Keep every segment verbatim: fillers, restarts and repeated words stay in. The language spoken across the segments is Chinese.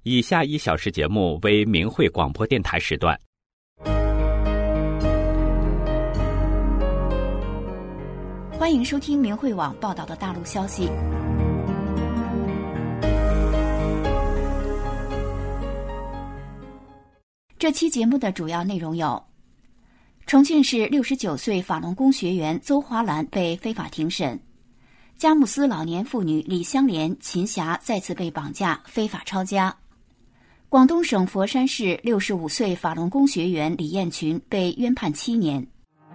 以下一小时节目为明慧广播电台时段。 欢迎收听明慧网报道的大陆消息。这期节目的主要内容有：重庆市六十九岁法轮功学员邹华兰被非法庭审；佳木斯老年妇女李香莲、秦霞再次被绑架非法抄家；广东省佛山市六十五岁法轮功学员李艳群被冤判七年。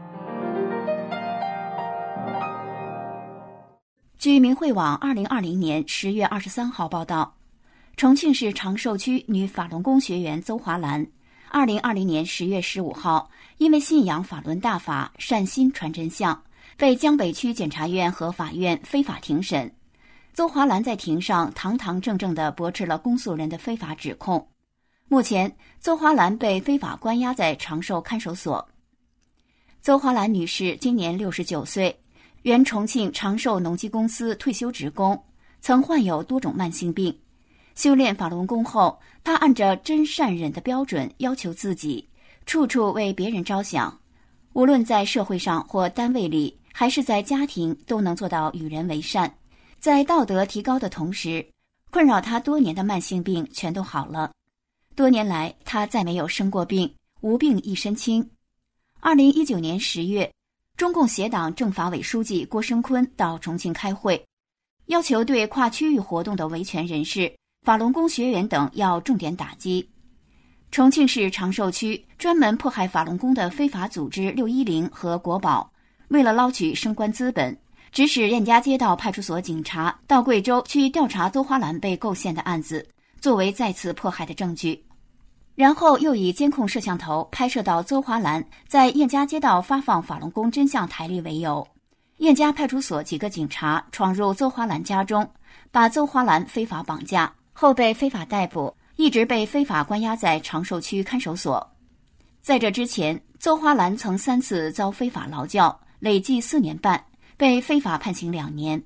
据明慧网二零二零年十月二十三号报道，重庆市长寿区女法轮功学员邹华兰二零二零年十月十五号，因为信仰法轮大法，善心传真相，被江北区检察院和法院非法庭审。邹华兰在庭上堂堂正正地驳斥了公诉人的非法指控。目前，邹华兰被非法关押在长寿看守所。邹华兰女士今年六十九岁，原重庆长寿农机公司退休职工，曾患有多种慢性病。修炼法轮功后，他按着真善忍的标准要求自己，处处为别人着想，无论在社会上或单位里，还是在家庭，都能做到与人为善。在道德提高的同时，困扰他多年的慢性病全都好了。多年来，他再没有生过病，无病一身轻。二零一九年十月，中共协党政法委书记郭声琨到重庆开会，要求对跨区域活动的维权人士、法轮功学员等要重点打击。重庆市长寿区专门迫害法轮功的非法组织六一零和国宝，为了捞取升官资本，指使燕家街道派出所警察到贵州去调查邹华兰被构陷的案子，作为再次迫害的证据。然后又以监控摄像头拍摄到邹华兰在燕家街道发放法轮功真相台历为由，燕家派出所几个警察闯入邹华兰家中，把邹华兰非法绑架，后被非法逮捕，一直被非法关押在长寿区看守所。在这之前，邹华兰曾三次遭非法劳教，累计四年半，被非法判刑两年。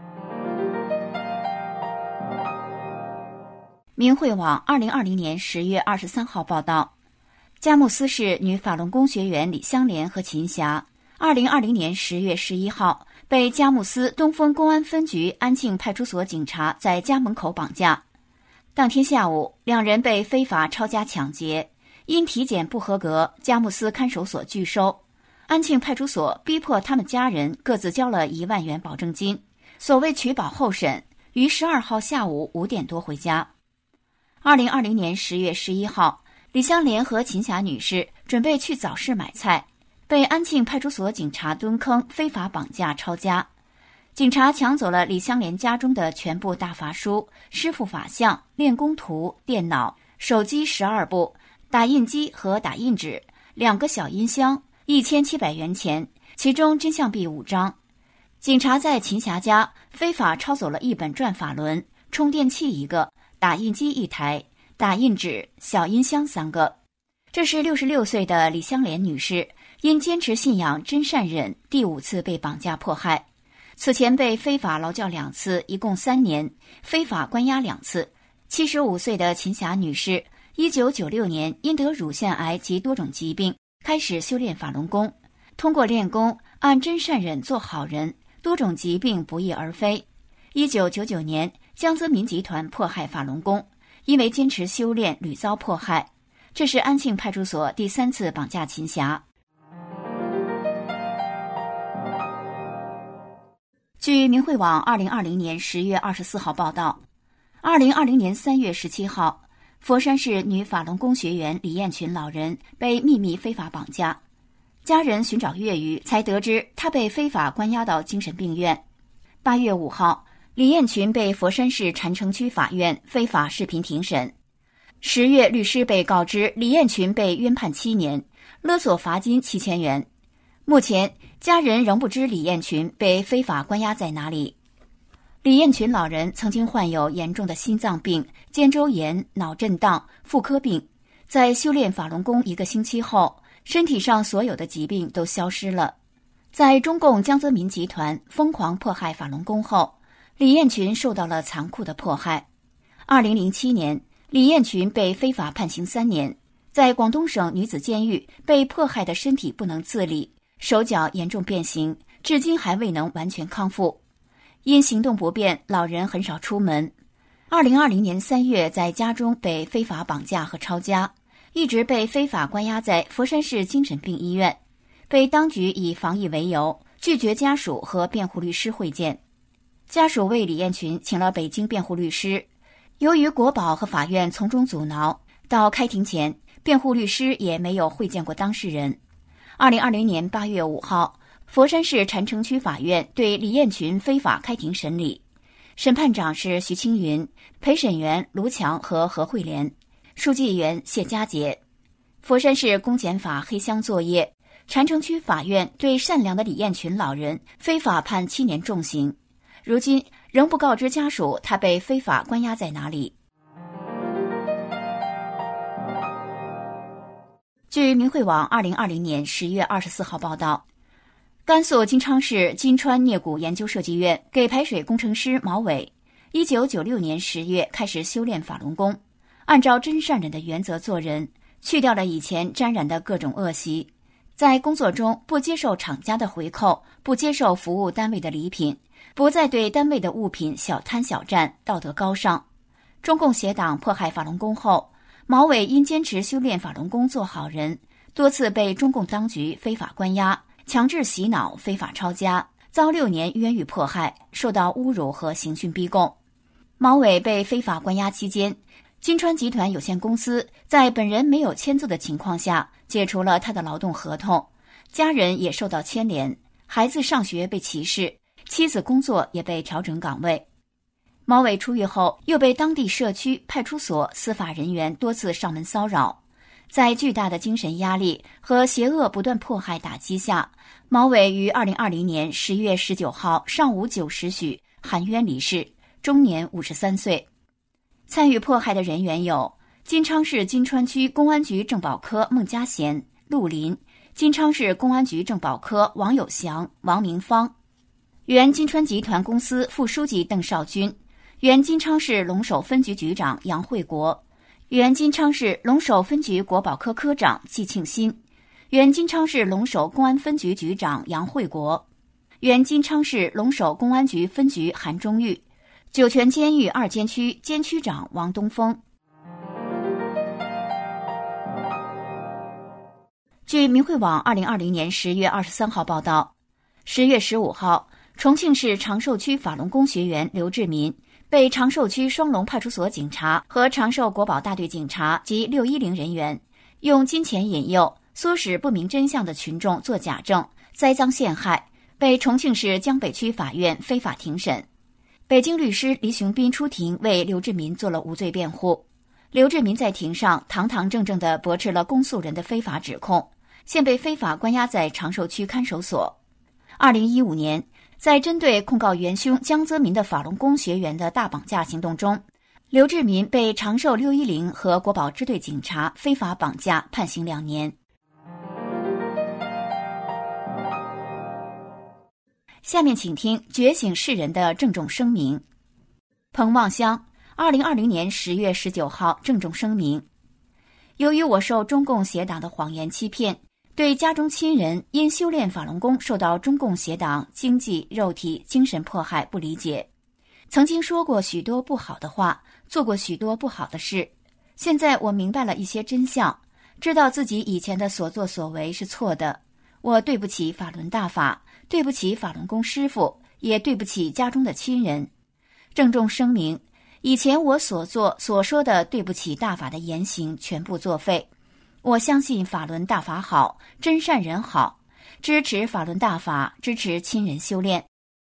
明慧网二零二零年十月二十三号报道，佳木斯市女法轮功学员李香莲和秦霞二零二零年十月十一号被佳木斯东风公安分局安庆派出所警察在家门口绑架。当天下午，两人被非法抄家抢劫，因体检不合格，佳木斯看守所拒收。安庆派出所逼迫他们家人各自交了一万元保证金，所谓取保候审，于十二号下午五点多回家。二零二零年十月十一号，李香莲和秦霞女士准备去早市买菜，被安庆派出所警察蹲坑非法绑架抄家。警察抢走了李香莲家中的全部大法书、师傅法像、练功图、电脑、手机十二部、打印机和打印纸、两个小音箱、一千七百元钱，其中真相币五张。警察在秦霞家非法抄走了一本转法轮、充电器一个、打印机一台、打印纸、小音箱三个。这是六十六岁的李香莲女士因坚持信仰真善忍，第五次被绑架迫害。此前被非法劳教两次，一共三年，非法关押两次。七十五岁的秦霞女士一九九六年因得乳腺癌及多种疾病，开始修炼法轮功，通过练功按真善忍做好人，多种疾病不翼而飞。一九九九年，江泽民集团迫害法轮功，因为坚持修炼屡遭迫害。这是安庆派出所第三次绑架秦霞。据明慧网二零二零年十月二十四号报道，二零二零年三月十七号，佛山市女法轮功学员李艳群老人被秘密非法绑架，家人寻找月余才得知她被非法关押到精神病院。八月五号，李艳群被佛山市禅城区法院非法视频庭审。十月，律师被告知李艳群被冤判七年，勒索罚金七千元。目前，家人仍不知李艳群被非法关押在哪里。李艳群老人曾经患有严重的心脏病、肩周炎、脑震荡、妇科病，在修炼法轮功一个星期后，身体上所有的疾病都消失了。在中共江泽民集团疯狂迫害法轮功后，李艳群受到了残酷的迫害。二零零七年， 李艳群被非法判刑三年，在广东省女子监狱被迫害的身体不能自理，手脚严重变形，至今还未能完全康复。因行动不便，老人很少出门。二零二零年三月，在家中被非法绑架和抄家，一直被非法关押在佛山市精神病医院，被当局以防疫为由拒绝家属和辩护律师会见。家属为李艳群请了北京辩护律师，由于国保和法院从中阻挠，到开庭前，辩护律师也没有会见过当事人。二零二零年八月五号，佛山市禅城区法院对李艳群非法开庭审理，审判长是徐青云，陪审员卢强和何慧莲，书记员谢家杰。佛山市公检法黑箱作业，禅城区法院对善良的李艳群老人非法判七年重刑，如今仍不告知家属他被非法关押在哪里。据明慧网二零二零年十月二十四号报道，甘肃金昌市金川镍谷研究设计院给排水工程师毛伟，一九九六年十月开始修炼法轮功，按照真善忍的原则做人，去掉了以前沾染的各种恶习，在工作中不接受厂家的回扣，不接受服务单位的礼品，不再对单位的物品小贪小占，道德高尚。中共邪党迫害法轮功后，毛伟因坚持修炼法轮功做好人，多次被中共当局非法关押，强制洗脑，非法抄家，遭六年冤狱迫害，受到侮辱和刑讯逼供。毛伟被非法关押期间，金川集团有限公司在本人没有签字的情况下解除了他的劳动合同，家人也受到牵连，孩子上学被歧视，妻子工作也被调整岗位。毛伟出狱后，又被当地社区、派出所、司法人员多次上门骚扰。在巨大的精神压力和邪恶不断迫害打击下，毛伟于二零二零年十月十九号上午九时许含冤离世，终年五十三岁。参与迫害的人员有金昌市金川区公安局政保科孟家贤、陆林，金昌市公安局政保科王有祥、王明芳，原金川集团公司副书记邓少军，原金昌市龙首分局局长杨惠国，原金昌市龙首分局国保科科长季庆新，原金昌市龙首公安分局局长杨惠国，原金昌市龙首公安局分局韩忠玉，酒泉监狱二监区监区长王东峰。据明慧网二零二零年十月二十三号报道，十月十五号，重庆市长寿区法轮功学员刘志民被长寿区双龙派出所警察和长寿国保大队警察及六一零人员用金钱引诱，唆使不明真相的群众做假证，栽赃陷害，被重庆市江北区法院非法庭审。北京律师黎雄斌出庭为刘志民做了无罪辩护。刘志民在庭上堂堂正正地驳斥了公诉人的非法指控，现被非法关押在长寿区看守所。二零一五年，在针对控告元凶江泽民的法轮功学员的大绑架行动中，刘志民被长寿六一零和国保支队警察非法绑架，判刑两年。下面请听觉醒世人的郑重声明。彭望乡二零二零年十月十九号郑重声明：由于我受中共邪党的谎言欺骗，对家中亲人因修炼法轮功受到中共邪党经济、肉体、精神迫害不理解，曾经说过许多不好的话，做过许多不好的事。现在我明白了一些真相，知道自己以前的所作所为是错的。我对不起法轮大法，对不起法轮功师父，也对不起家中的亲人。郑重声明，以前我所做所说的对不起大法的言行全部作废。我相信法轮大法好，真善人好，支持法轮大法，支持亲人修炼。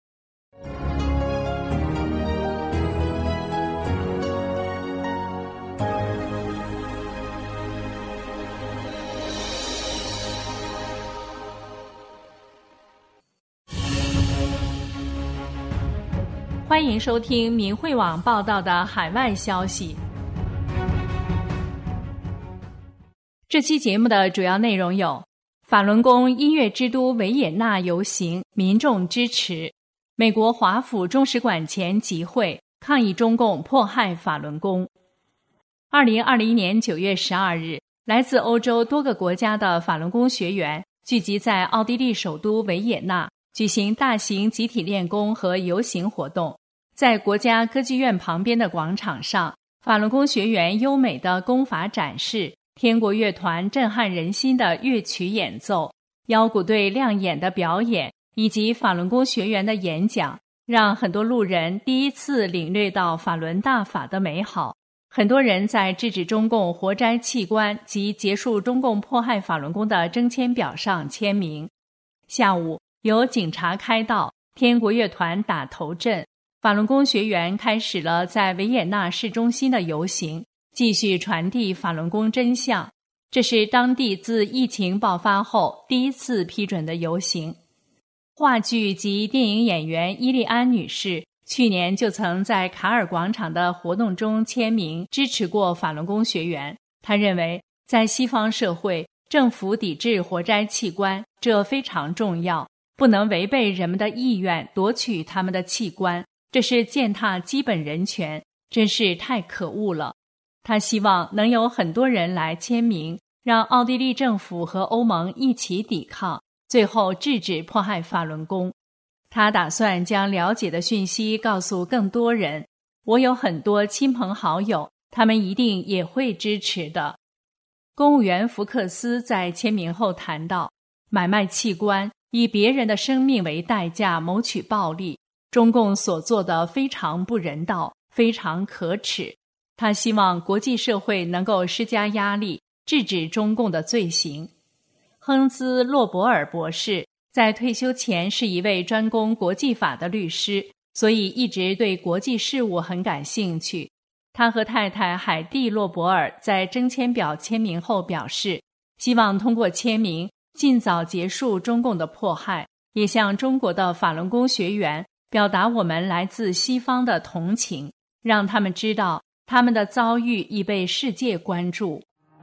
欢迎收听明慧网报道的海外消息。这期节目的主要内容有：法轮功音乐之都维也纳游行，民众支持；美国华府中使馆前集会，抗议中共迫害法轮功； 二零二零年九月十二日，来自欧洲多个国家的法轮功学员聚集在奥地利首都维也纳，举行大型集体练功和游行活动。在国家歌剧院旁边的广场上，法轮功学员优美的功法展示，天国乐团震撼人心的乐曲演奏，腰鼓队亮眼的表演，以及法轮功学员的演讲，让很多路人第一次领略到法轮大法的美好。很多人在制止中共活摘器官及结束中共迫害法轮功的征签表上签名。下午，由警察开道，天国乐团打头阵，法轮功学员开始了在维也纳市中心的游行，继续传递法轮功真相。这是当地自疫情爆发后第一次批准的游行。话剧及电影演员伊丽安女士去年就曾在卡尔广场的活动中签名支持过法轮功学员。她认为，在西方社会，政府抵制活摘器官，这非常重要，不能违背人们的意愿夺取他们的器官，这是践踏基本人权，真是太可恶了。她希望能有很多人来签名，让奥地利政府和欧盟一起抵抗，最后制止迫害法轮功。他打算将了解的讯息告诉更多人。我有很多亲朋好友，他们一定也会支持的。公务员福克斯在签名后谈到，买卖器官，以别人的生命为代价谋取暴利，中共所做的非常不人道，非常可耻。他希望国际社会能够施加压力，制止中共的罪行。亨兹·洛伯尔博士在退休前是一位专攻国际法的律师，所以一直对国际事务很感兴趣。他和太太海蒂·洛伯尔在征签表签名后表示，希望通过签名尽早结束中共的迫害，也向中国的法轮功学员表达我们来自西方的同情，让他们知道他们的遭遇已被世界关注。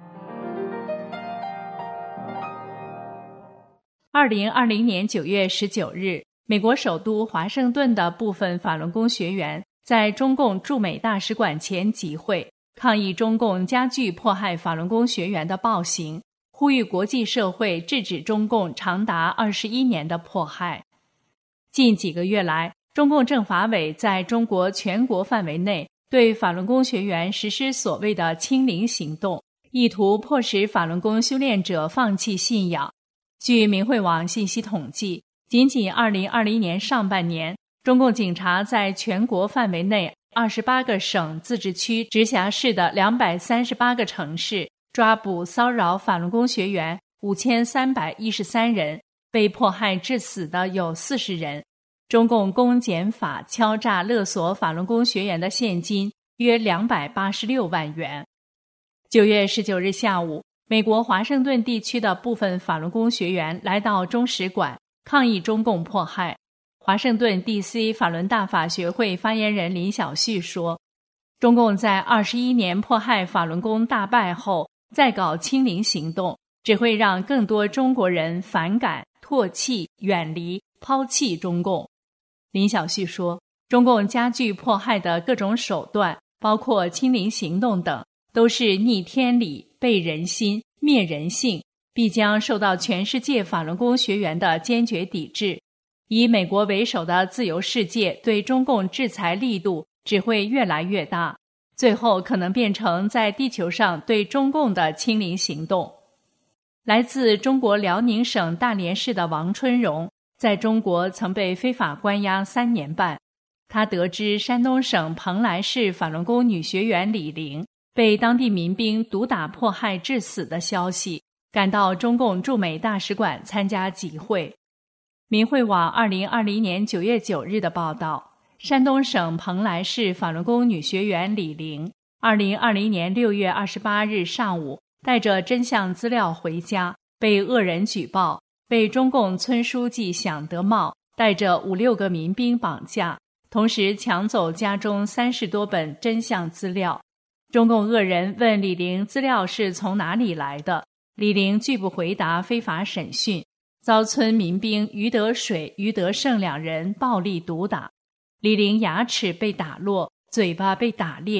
二零二零年九月十九日，美国首都华盛顿的部分法轮功学员在中共驻美大使馆前集会，抗议中共加剧迫害法轮功学员的暴行，呼吁国际社会制止中共长达二十一年的迫害。近几个月来，中共政法委在中国全国范围内对法轮功学员实施所谓的清零行动，意图迫使法轮功修炼者放弃信仰。据明慧网信息统计，仅仅二零二零年上半年，中共警察在全国范围内二十八个省、自治区、直辖市的两百三十八个城市抓捕骚扰法轮功学员五千三百一十三人，被迫害致死的有四十人。中共公检法敲诈勒索法轮功学员的现金约两百八十六万元。九月十九日下午，美国华盛顿地区的部分法轮功学员来到中使馆抗议中共迫害。华盛顿 D C 法轮大法学会发言人林小旭说，中共在二十一年迫害法轮功大败后再搞清零行动，只会让更多中国人反感、唾弃、远离、抛弃中共。林小旭说，中共加剧迫害的各种手段，包括清零行动等，都是逆天理、背人心、灭人性，必将受到全世界法轮功学员的坚决抵制。以美国为首的自由世界对中共制裁力度只会越来越大，最后可能变成在地球上对中共的清零行动。来自中国辽宁省大连市的王春荣，在中国曾被非法关押三年半。他得知山东省蓬莱市法轮功女学员李玲被当地民兵毒打迫害致死的消息，赶到中共驻美大使馆参加集会。明慧网二零二零年九月九日的报道，山东省蓬莱市法轮功女学员李玲，二零二零年六月二十八日上午带着真相资料回家，被恶人举报，被中共村书记响德茂带着五六个民兵绑架，同时抢走家中三十多本真相资料。中共恶人问李玲资料是从哪里来的，李玲拒不回答非法审讯，遭村民兵于德水、于德胜两人暴力毒打，李玲牙齿被打落，嘴巴被打裂，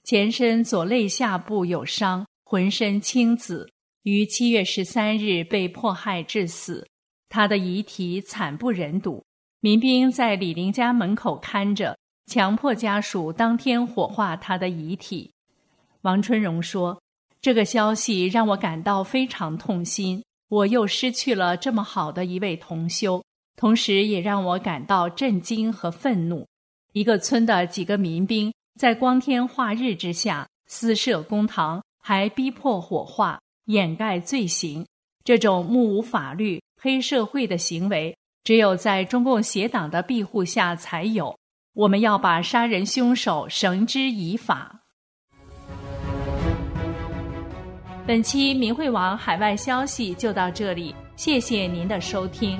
前身左肋下部有伤，浑身青紫，于七月十三日被迫害致死。他的遗体惨不忍睹，民兵在李林家门口看着，强迫家属当天火化他的遗体。王春荣说，这个消息让我感到非常痛心，我又失去了这么好的一位同修，同时也让我感到震惊和愤怒。一个村的几个民兵在光天化日之下私设公堂，还逼迫火化，掩盖罪行。这种目无法律、黑社会的行为，只有在中共邪党的庇护下才有。我们要把杀人凶手绳之以法。本期明慧网海外消息就到这里，谢谢您的收听。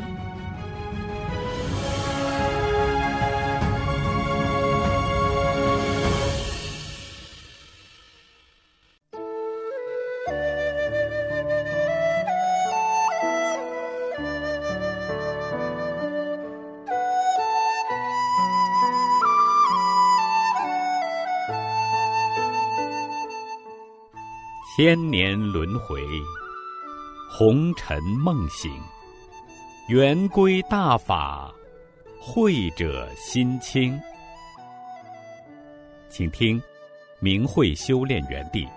千年轮回，红尘梦醒，圆归大法，慧者心清。请听明慧修炼园地。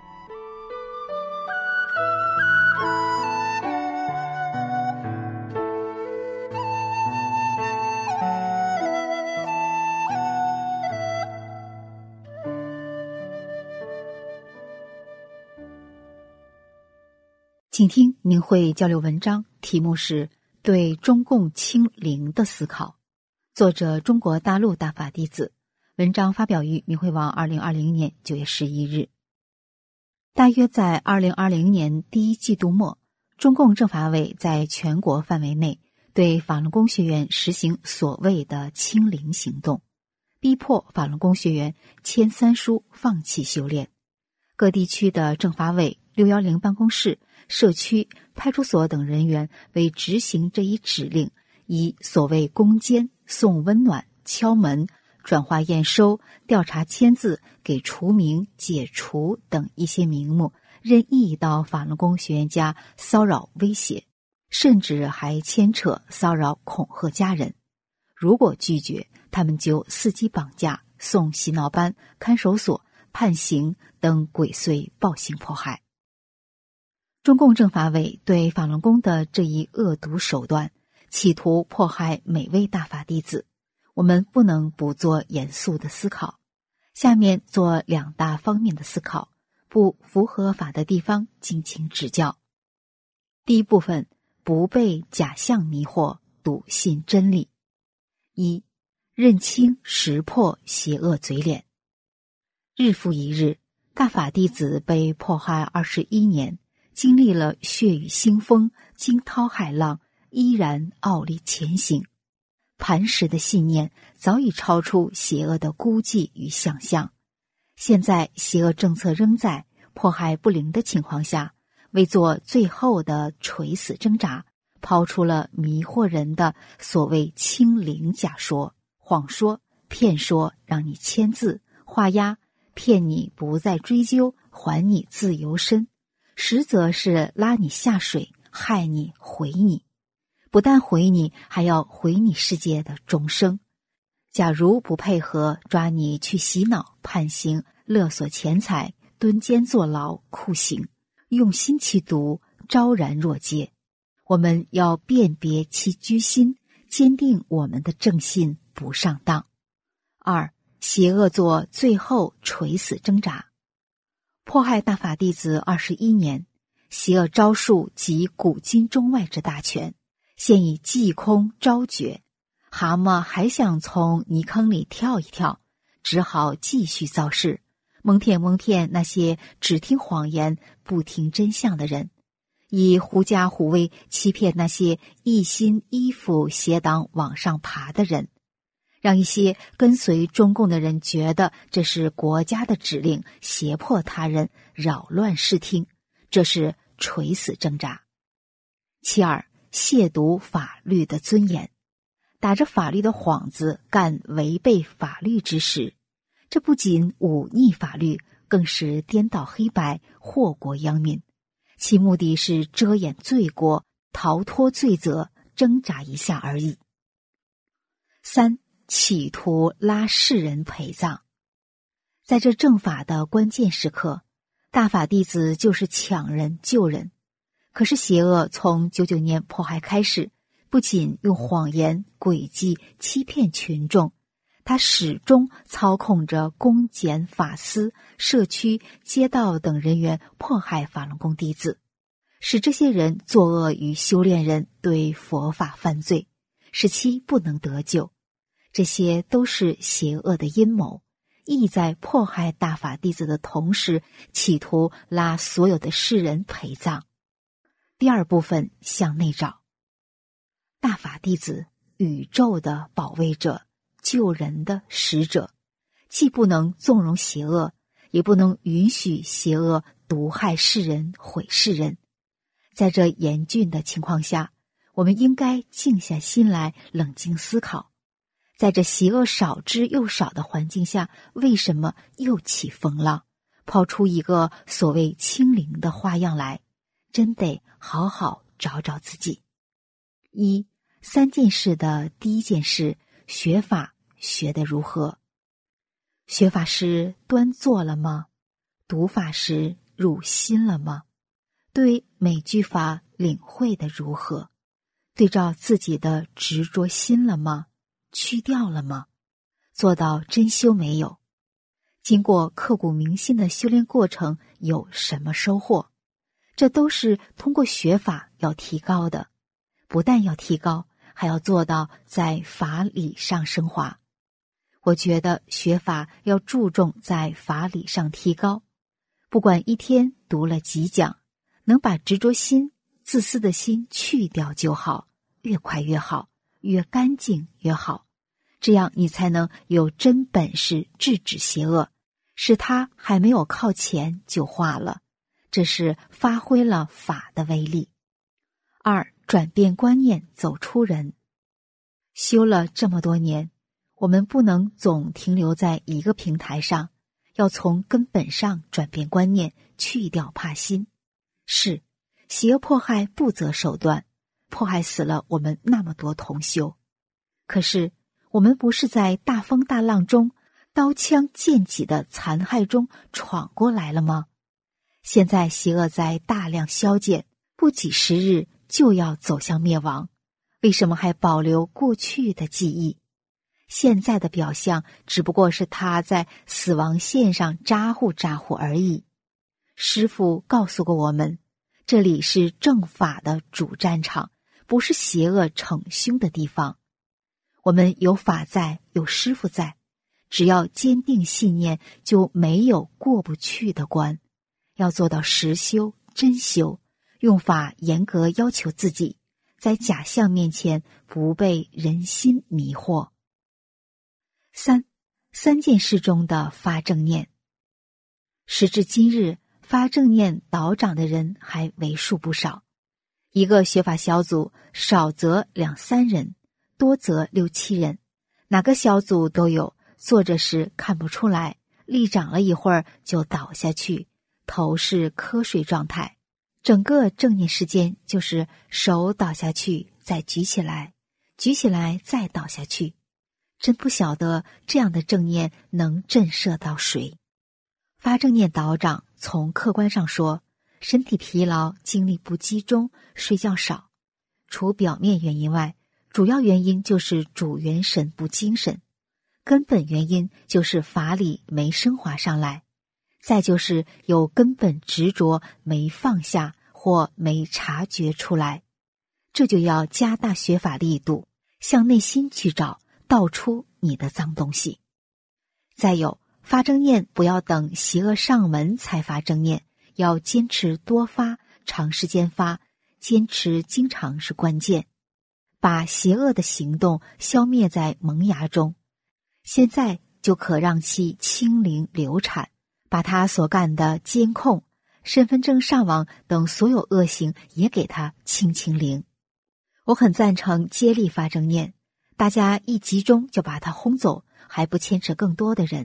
请听明慧交流文章，题目是对中共清零的思考，作者中国大陆大法弟子，文章发表于明慧网二零二零年九月十一日。大约在二零二零年第一季度末，中共政法委在全国范围内对法轮功学员实行所谓的清零行动，逼迫法轮功学员签三书放弃修炼。各地区的政法委、六一零办公室、社区、派出所等人员为执行这一指令，以所谓攻坚、送温暖、敲门、转化验收、调查签字、给除名、解除等一些名目，任意到法轮功学员家骚扰威胁，甚至还牵扯骚扰恐吓家人。如果拒绝，他们就伺机绑架、送洗脑班、看守所、判刑等鬼祟暴行迫害。中共政法委对法轮功的这一恶毒手段，企图迫害每位大法弟子，我们不能不做严肃的思考。下面做两大方面的思考，不符合法的地方敬请指教。第一部分，不被假象迷惑，笃信真理。一、认清识破邪恶嘴脸。日复一日，大法弟子被迫害二十一年，经历了血雨腥风、惊涛骇浪，依然傲立前行。磐石的信念早已超出邪恶的估计与想象。现在邪恶政策仍在，迫害不灵的情况下，为做最后的垂死挣扎，抛出了迷惑人的所谓清零假说、谎说、骗说，让你签字、画押，骗你不再追究，还你自由身，实则是拉你下水，害你毁你。不但毁你，还要毁你世界的终生。假如不配合，抓你去洗脑、判刑、勒索钱财、蹲监坐牢、酷刑，用心其毒，昭然若揭。我们要辨别其居心，坚定我们的正信不上当。二、邪恶做最后垂死挣扎。迫害大法弟子二十一年，邪恶招数集古今中外之大全，现已计空招绝，蛤蟆还想从泥坑里跳一跳，只好继续造势，蒙骗蒙骗那些只听谎言不听真相的人，以狐假虎威欺骗那些一心依附邪党往上爬的人，让一些跟随中共的人觉得这是国家的指令，胁迫他人，扰乱视听，这是垂死挣扎。其二，亵渎法律的尊严，打着法律的幌子干违背法律之事， 这不仅忤逆法律，更是颠倒黑白，祸国殃民，其目的是遮掩罪过，逃脱罪责，挣扎一下而已。三，企图拉世人陪葬。在这正法的关键时刻，大法弟子就是抢人救人。可是邪恶从九九年迫害开始，不仅用谎言诡计欺骗群众，他始终操控着公检法司、社区、街道等人员迫害法轮功弟子，使这些人作恶与修炼人对佛法犯罪，使其不能得救。这些都是邪恶的阴谋，意在迫害大法弟子的同时，企图拉所有的世人陪葬。第二部分向内找。大法弟子，宇宙的保卫者，救人的使者，既不能纵容邪恶，也不能允许邪恶毒害世人，毁世人。在这严峻的情况下，我们应该静下心来，冷静思考，在这邪恶少之又少的环境下，为什么又起风浪，抛出一个所谓清零的花样来，真得好好找找自己。一，三件事的第一件事，学法学得如何？学法时端坐了吗？读法时入心了吗？对每句法领会的如何？对照自己的执着心了吗？去掉了吗？做到真修没有？经过刻骨铭心的修炼过程，有什么收获？这都是通过学法要提高的，不但要提高，还要做到在法理上升华。我觉得学法要注重在法理上提高，不管一天读了几讲，能把执着心、自私的心去掉就好，越快越好，越干净越好，这样你才能有真本事制止邪恶，使它还没有靠前就化了，这是发挥了法的威力。二，转变观念，走出人。修了这么多年，我们不能总停留在一个平台上，要从根本上转变观念，去掉怕心。是，邪恶迫害不择手段，迫害死了我们那么多同修。可是我们不是在大风大浪中，刀枪剑戟的残害中闯过来了吗？现在邪恶在大量消减，不几十日就要走向灭亡，为什么还保留过去的记忆？现在的表象只不过是他在死亡线上咋呼咋呼而已。师父告诉过我们，这里是正法的主战场，不是邪恶逞凶的地方。我们有法在，有师父在，只要坚定信念，就没有过不去的关。要做到实修、真修，用法严格要求自己，在假象面前不被人心迷惑。三，三件事中的发正念。时至今日，发正念导长的人还为数不少，一个学法小组少则两三人，多则六七人，哪个小组都有，坐着时看不出来，立长了一会儿就倒下去，头是瞌睡状态。整个正念时间就是手倒下去，再举起来，举起来再倒下去。真不晓得这样的正念能震慑到谁。发正念导长从客观上说，身体疲劳，精力不集中，睡觉少。除表面原因外，主要原因就是主元神不精神，根本原因就是法理没升华上来，再就是有根本执着没放下或没察觉出来。这就要加大学法力度，向内心去找，倒出你的脏东西。再有，发正念不要等邪恶上门才发正念，要坚持多发，长时间发，坚持经常是关键。把邪恶的行动消灭在萌芽中，现在就可让其清零流产，把他所干的监控、身份证上网等所有恶行也给他清清零。我很赞成接力发正念，大家一集中就把他轰走，还不牵扯更多的人，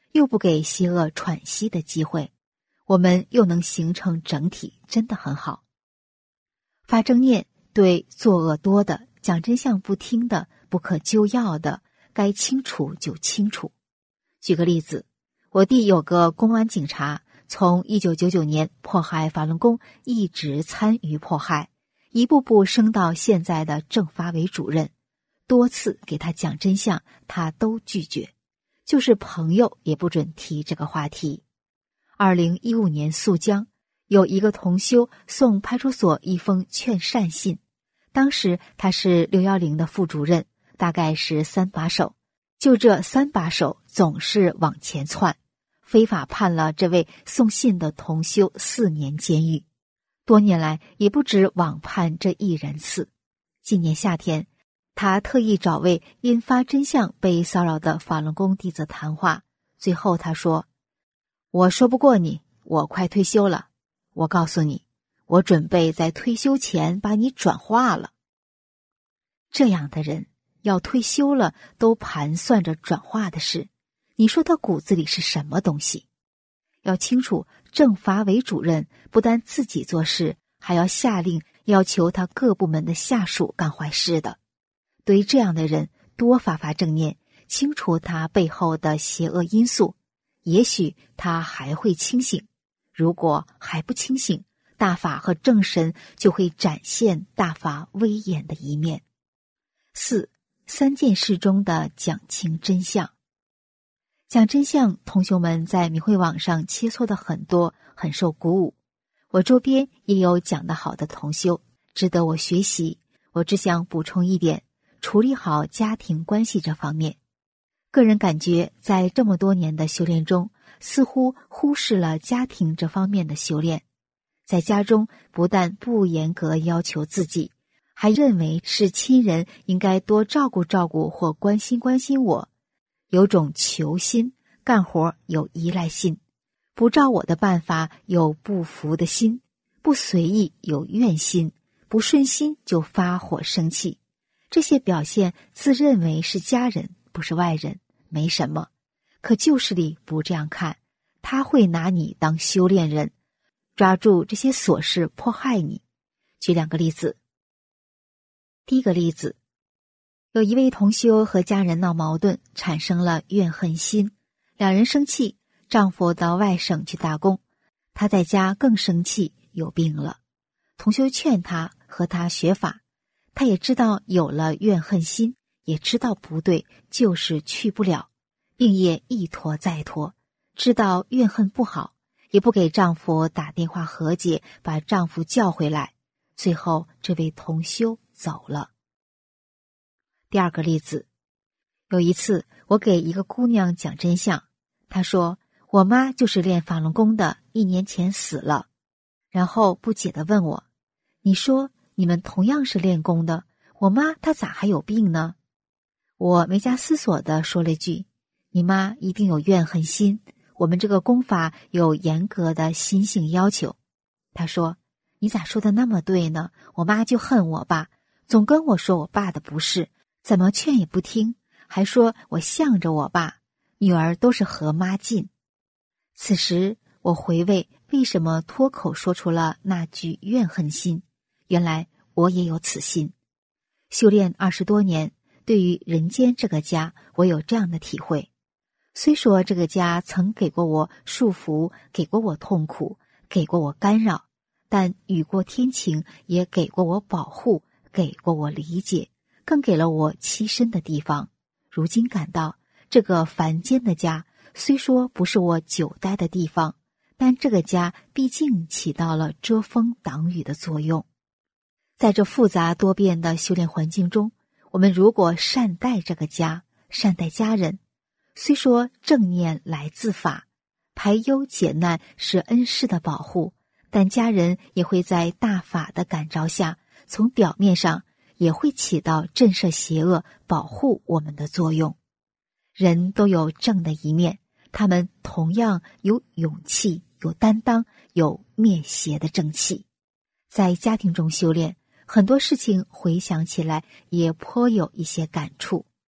又不给邪恶喘息的机会，我们又能形成整体，真的很好。发正念对作恶多的、讲真相不听的、不可救药的，该清楚就清楚。举个例子，我弟有个公安警察，从一九九九年迫害法轮功一直参与迫害，一步步升到现在的政法委主任，多次给他讲真相，他都拒绝，就是朋友也不准提这个话题。二零一五年肃江，有一个同修送派出所一封劝善信，当时他是六一零的副主任，大概是三把手，就这三把手总是往前窜，非法判了这位送信的同修四年监狱，多年来也不止枉判这一人次。今年夏天，他特意找位因发真相被骚扰的法轮功弟子谈话，最后他说：我说不过你，我快退休了，我告诉你，我准备在退休前把你转化了。这样的人要退休了都盘算着转化的事，你说他骨子里是什么东西？要清楚，政法委主任不但自己做事，还要下令要求他各部门的下属干坏事的。对于这样的人，多发发正念，清除他背后的邪恶因素，也许他还会清醒。如果还不清醒，大法和正神就会展现大法威严的一面。四、三件事中的讲清真相。讲真相，同学们在明慧网上切磋的很多，很受鼓舞。我周边也有讲得好的同修，值得我学习。我只想补充一点，处理好家庭关系这方面。个人感觉在这么多年的修炼中，似乎忽视了家庭这方面的修炼。在家中不但不严格要求自己，还认为是亲人应该多照顾照顾或关心关心我，有种求心，干活有依赖心，不照我的办法有不服的心，不随意有怨心，不顺心就发火生气。这些表现自认为是家人，不是外人，没什么。可旧势力不这样看，他会拿你当修炼人，抓住这些琐事迫害你。举两个例子。第一个例子，有一位同修和家人闹矛盾，产生了怨恨心，两人生气，丈夫到外省去打工，他在家更生气，有病了。同修劝他和他学法，他也知道有了怨恨心，也知道不对，就是去不了，病也一拖再拖，知道怨恨不好，也不给丈夫打电话和解，把丈夫叫回来，最后这位同修走了。第二个例子，有一次我给一个姑娘讲真相，她说我妈就是练法轮功的，一年前死了。然后不解地问我，你说你们同样是练功的，我妈她咋还有病呢？我没加思索地说了句，你妈一定有怨恨心，我们这个功法有严格的心性要求。她说，你咋说的那么对呢？我妈就恨我爸，总跟我说我爸的不是，怎么劝也不听，还说我向着我爸，女儿都是和妈近。此时我回味为什么脱口说出了那句怨恨心，原来我也有此心。修炼二十多年，对于人间这个家，我有这样的体会。虽说这个家曾给过我束缚，给过我痛苦，给过我干扰，但雨过天晴，也给过我保护，给过我理解，更给了我栖身的地方。如今感到这个凡间的家，虽说不是我久待的地方，但这个家毕竟起到了遮风挡雨的作用。在这复杂多变的修炼环境中，我们如果善待这个家，善待家人，虽说正念来自法，排忧解难是恩师的保护，但家人也会在大法的感召下，从表面上也会起到震慑邪恶、保护我们的作用。人都有正的一面，他们同样有勇气、有担当、有灭邪的正气。在家庭中修炼，很多事情回想起来也颇有一些感触。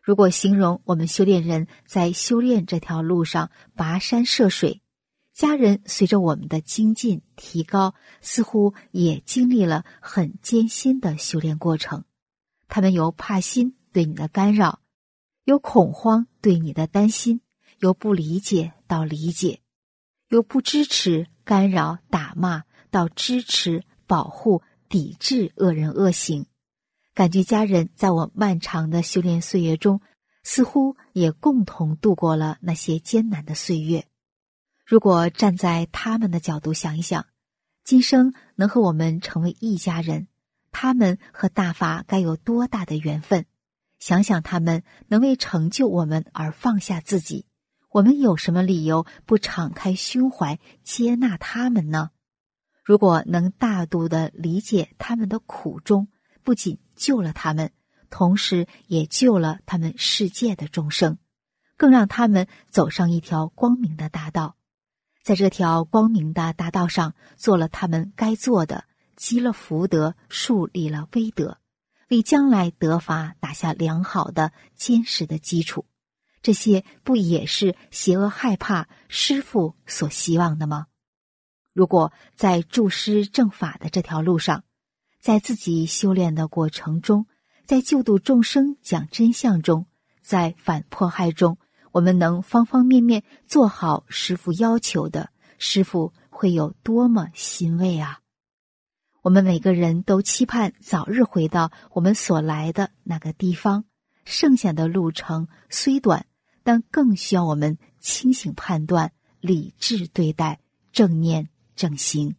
如果形容我们修炼人在修炼这条路上跋山涉水，家人随着我们的精进提高，似乎也经历了很艰辛的修炼过程。他们由怕心对你的干扰，由恐慌对你的担心，由不理解到理解，由不支持、干扰、打骂到支持、保护、抵制恶人恶行。感觉家人在我漫长的修炼岁月中，似乎也共同度过了那些艰难的岁月。如果站在他们的角度想一想，今生能和我们成为一家人，他们和大法该有多大的缘分。想想他们能为成就我们而放下自己，我们有什么理由不敞开胸怀接纳他们呢？如果能大度地理解他们的苦衷，不仅救了他们，同时也救了他们世界的众生，更让他们走上一条光明的大道。在这条光明的大道上做了他们该做的，积了福德，树立了威德，为将来得法打下良好的坚实的基础。这些不也是邪恶害怕师父所希望的吗？如果在助师正法的这条路上，在自己修炼的过程中，在救度众生讲真相中，在反迫害中，我们能方方面面做好师父要求的，师父会有多么欣慰啊！我们每个人都期盼早日回到我们所来的那个地方，剩下的路程虽短，但更需要我们清醒判断，理智对待，正念正行。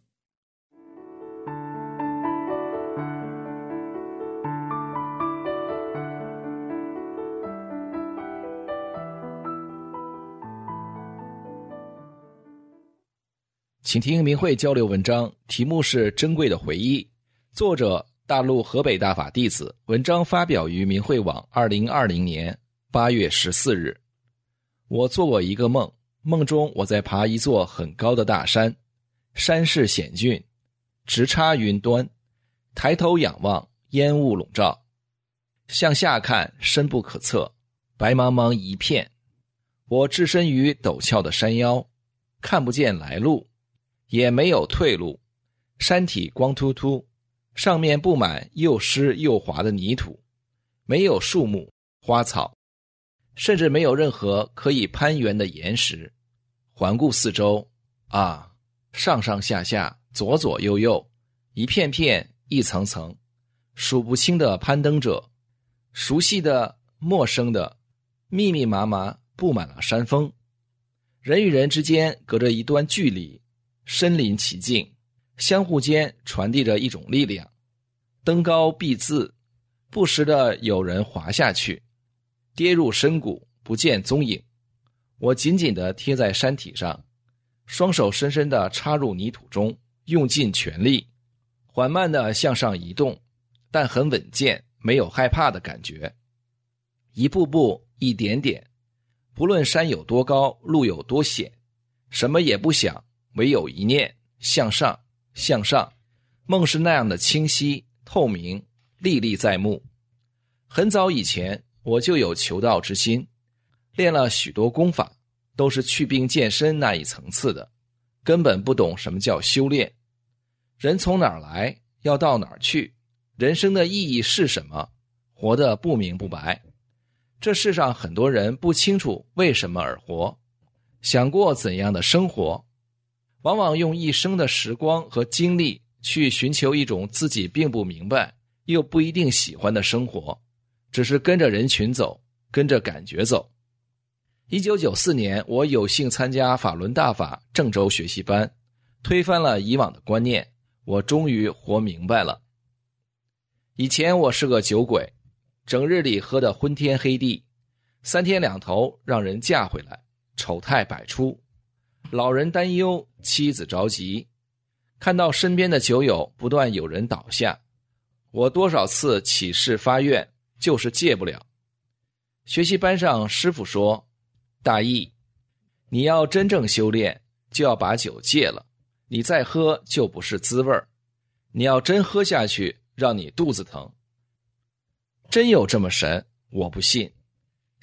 请听明慧交流文章，题目是《珍贵的回忆》，作者大陆河北大法弟子，文章发表于明慧网二零二零年八月十四日。我做过一个梦，梦中我在爬一座很高的大山，山势险峻，直插云端，抬头仰望，烟雾笼罩，向下看深不可测，白茫茫一片。我置身于陡峭的山腰，看不见来路，也没有退路，山体光秃秃，上面布满又湿又滑的泥土，没有树木花草，甚至没有任何可以攀援的岩石。环顾四周，啊，上上下下，左左右右，一片片，一层层，数不清的攀登者，熟悉的，陌生的，密密麻麻布满了山峰。人与人之间隔着一段距离，身临其境，相互间传递着一种力量。登高必自，不时的有人滑下去，跌入深谷，不见踪影。我紧紧地贴在山体上，双手深深地插入泥土中，用尽全力，缓慢地向上移动，但很稳健，没有害怕的感觉。一步步，一点点，不论山有多高，路有多险，什么也不想，唯有一念，向上，向上。梦是那样的清晰透明，历历在目。很早以前我就有求道之心，练了许多功法，都是祛病健身那一层次的，根本不懂什么叫修炼。人从哪儿来，要到哪儿去，人生的意义是什么，活得不明不白。这世上很多人不清楚为什么而活，想过怎样的生活，往往用一生的时光和精力去寻求一种自己并不明白又不一定喜欢的生活，只是跟着人群走，跟着感觉走。一九九四年，我有幸参加法轮大法郑州学习班，推翻了以往的观念，我终于活明白了。以前我是个酒鬼，整日里喝得昏天黑地，三天两头让人嫁回来，丑态百出，老人担忧，妻子着急，看到身边的酒友不断有人倒下，我多少次起誓发愿，就是戒不了。学习班上师父说，大义，你要真正修炼，就要把酒戒了，你再喝就不是滋味儿，你要真喝下去，让你肚子疼。真有这么神？我不信。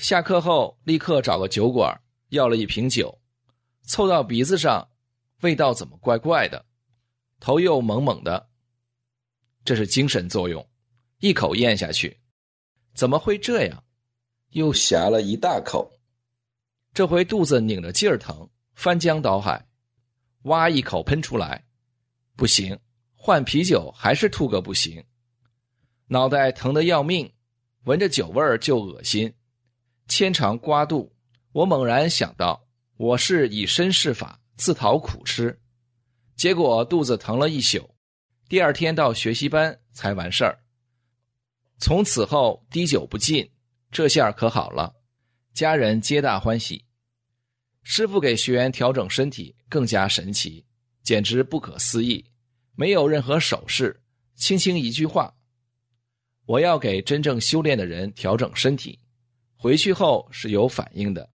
下课后立刻找个酒馆要了一瓶酒，凑到鼻子上，味道怎么怪怪的，头又猛猛的。这是精神作用，一口咽下去，怎么会这样？又呷了一大口。这回肚子拧着劲儿疼，翻江倒海，哇一口喷出来，不行，换啤酒还是吐个不行。脑袋疼得要命，闻着酒味儿就恶心，牵肠刮肚。我猛然想到，我是以身试法，自讨苦吃。结果肚子疼了一宿，第二天到学习班才完事儿。从此后滴酒不进，这下可好了，家人皆大欢喜。师父给学员调整身体更加神奇，简直不可思议，没有任何手势，轻轻一句话。我要给真正修炼的人调整身体，回去后是有反应的。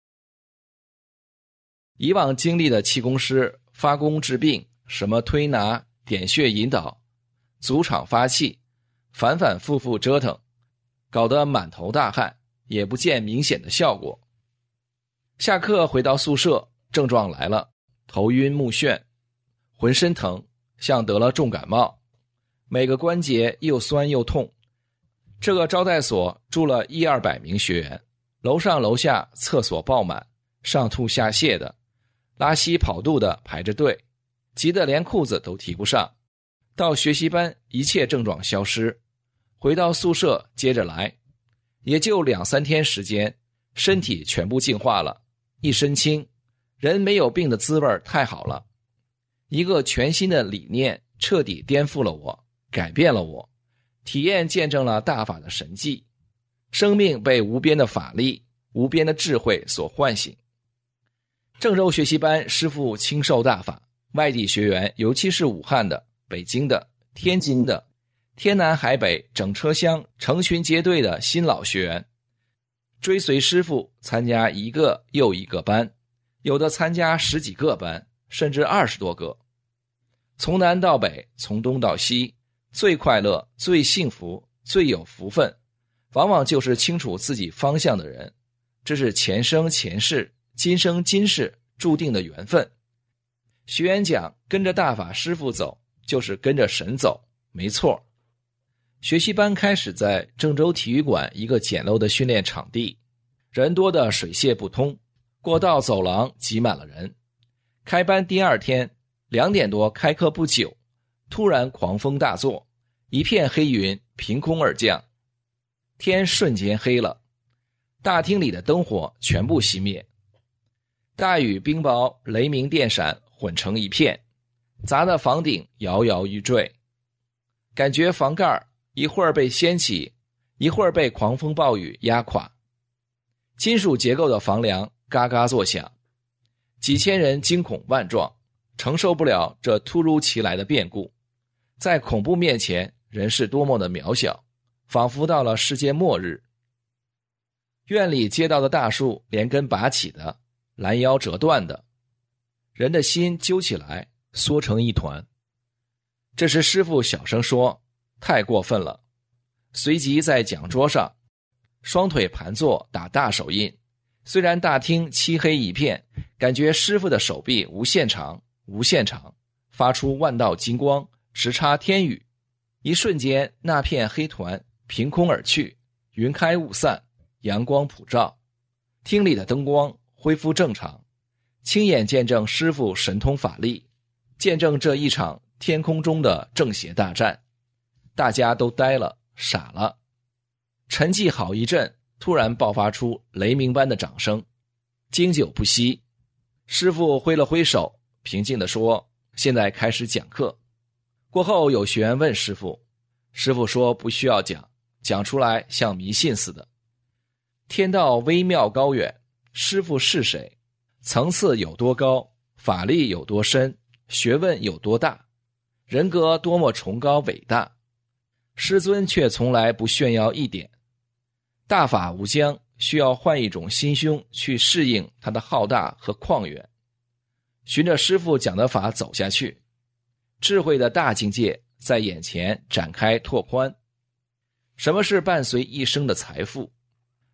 以往经历的气功师发功治病，什么推拿、点穴引导、足场发气，反反复复折腾，搞得满头大汗，也不见明显的效果。下课回到宿舍，症状来了，头晕目眩，浑身疼，像得了重感冒，每个关节又酸又痛。这个招待所住了一二百名学员，楼上楼下厕所爆满，上吐下泻的，拉稀跑肚的排着队，急得连裤子都提不上。到学习班一切症状消失，回到宿舍接着来，也就两三天时间，身体全部净化了，一身轻，人没有病的滋味太好了。一个全新的理念彻底颠覆了我，改变了我，体验见证了大法的神迹，生命被无边的法力、无边的智慧所唤醒。郑州学习班师父亲授大法，外地学员，尤其是武汉的、北京的、天津的，天南海北整车厢成群结队的新老学员，追随师父参加一个又一个班，有的参加十几个班，甚至二十多个。从南到北，从东到西，最快乐、最幸福、最有福分，往往就是清楚自己方向的人。这是前生前世、今生今世注定的缘分。学员讲，跟着大法师父走，就是跟着神走，没错。学习班开始在郑州体育馆一个简陋的训练场地，人多的水泄不通，过道走廊挤满了人。开班第二天，两点多开课不久，突然狂风大作，一片黑云凭空而降，天瞬间黑了，大厅里的灯火全部熄灭，大雨冰雹、雷鸣电闪混成一片，砸得房顶摇摇欲坠，感觉房盖一会儿被掀起，一会儿被狂风暴雨压垮，金属结构的房梁嘎嘎作响，几千人惊恐万状，承受不了这突如其来的变故。在恐怖面前，人是多么的渺小，仿佛到了世界末日。院里街道的大树连根拔起的，拦腰折断的，人的心揪起来，缩成一团。这时师父小声说，太过分了。随即在讲桌上双腿盘坐打大手印，虽然大厅漆黑一片，感觉师父的手臂无限长无限长，发出万道金光，直插天宇。一瞬间，那片黑团凭空而去，云开雾散，阳光普照，厅里的灯光恢复正常，亲眼见证师父神通法力，见证这一场天空中的正邪大战。大家都呆了，傻了。沉寂好一阵，突然爆发出雷鸣般的掌声，经久不息。师父挥了挥手，平静地说，现在开始讲课。过后有学员问师父，师父说不需要讲，讲出来像迷信似的。天道微妙高远，师父是谁？层次有多高？法力有多深？学问有多大？人格多么崇高伟大？师尊却从来不炫耀一点。大法无疆，需要换一种心胸去适应它的浩大和旷远。循着师父讲的法走下去，智慧的大境界在眼前展开拓宽。什么是伴随一生的财富？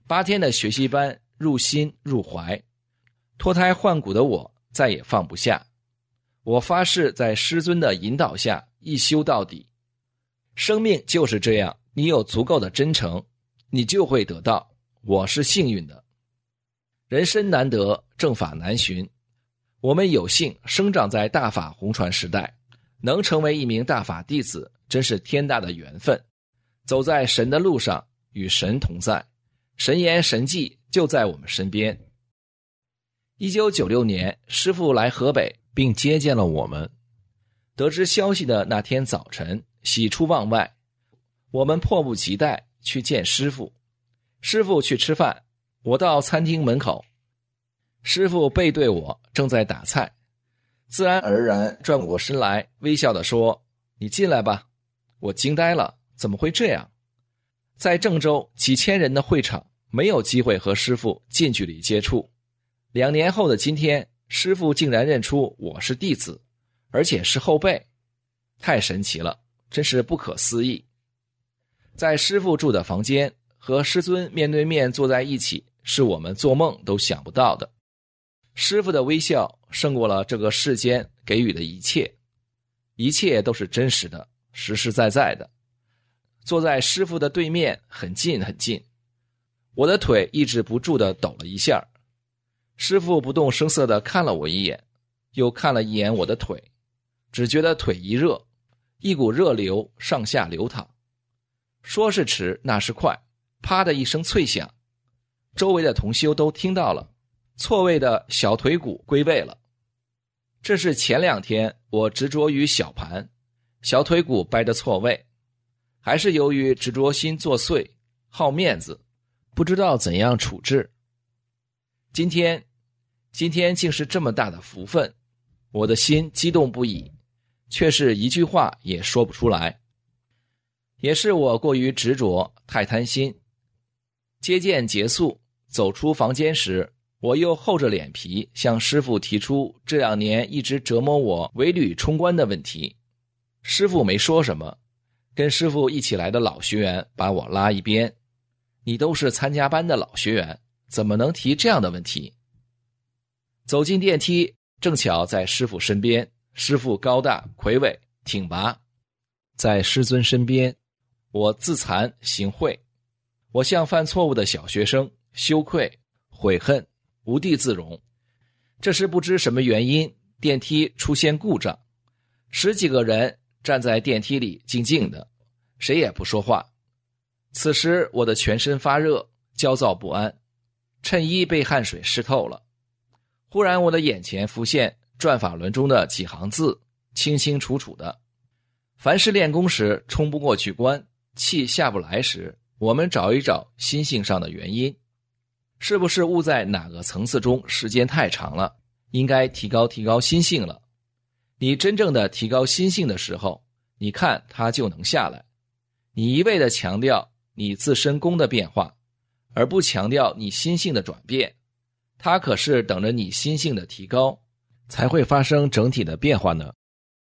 八天的学习班入心入怀，脱胎换骨的我再也放不下。我发誓在师尊的引导下一修到底。生命就是这样，你有足够的真诚，你就会得到。我是幸运的。人生难得，正法难寻。我们有幸生长在大法弘传时代，能成为一名大法弟子，真是天大的缘分。走在神的路上，与神同在，神言神迹就在我们身边。一九九六年，师父来河北并接见了我们。得知消息的那天早晨，喜出望外，我们迫不及待去见师父。师父去吃饭，我到餐厅门口，师父背对我正在打菜，自然而然转过身来，微笑地说：“你进来吧。”我惊呆了，怎么会这样？在郑州几千人的会场，没有机会和师父近距离接触。两年后的今天，师父竟然认出我是弟子，而且是后辈，太神奇了，真是不可思议。在师父住的房间，和师尊面对面坐在一起，是我们做梦都想不到的。师父的微笑胜过了这个世间给予的一切，一切都是真实的，实实在在的。坐在师父的对面，很近很近，我的腿抑制不住地抖了一下。师父不动声色地看了我一眼，又看了一眼我的腿，只觉得腿一热，一股热流上下流淌。说是迟，那是快，啪的一声脆响，周围的同修都听到了，错位的小腿骨归位了。这是前两天我执着于小盘，小腿骨掰得错位，还是由于执着心作祟，好面子，不知道怎样处置。今天今天竟是这么大的福分，我的心激动不已，却是一句话也说不出来。也是我过于执着，太贪心。接见结束，走出房间时，我又厚着脸皮向师父提出这两年一直折磨我违旅冲关的问题。师父没说什么，跟师父一起来的老学员把我拉一边：“你都是参加班的老学员，怎么能提这样的问题？”走进电梯，正巧在师父身边，师父高大魁伟挺拔，在师尊身边，我自惭形秽，我像犯错误的小学生，羞愧悔恨，无地自容。这时不知什么原因，电梯出现故障，十几个人站在电梯里静静的，谁也不说话。此时我的全身发热，焦躁不安，衬衣被汗水湿透了。忽然我的眼前浮现转法轮中的几行字，清清楚楚的：凡是练功时冲不过去关，气下不来时，我们找一找心性上的原因，是不是悟在哪个层次中时间太长了，应该提高提高心性了。你真正的提高心性的时候，你看它就能下来。你一味的强调你自身功的变化，而不强调你心性的转变，它可是等着你心性的提高，才会发生整体的变化呢。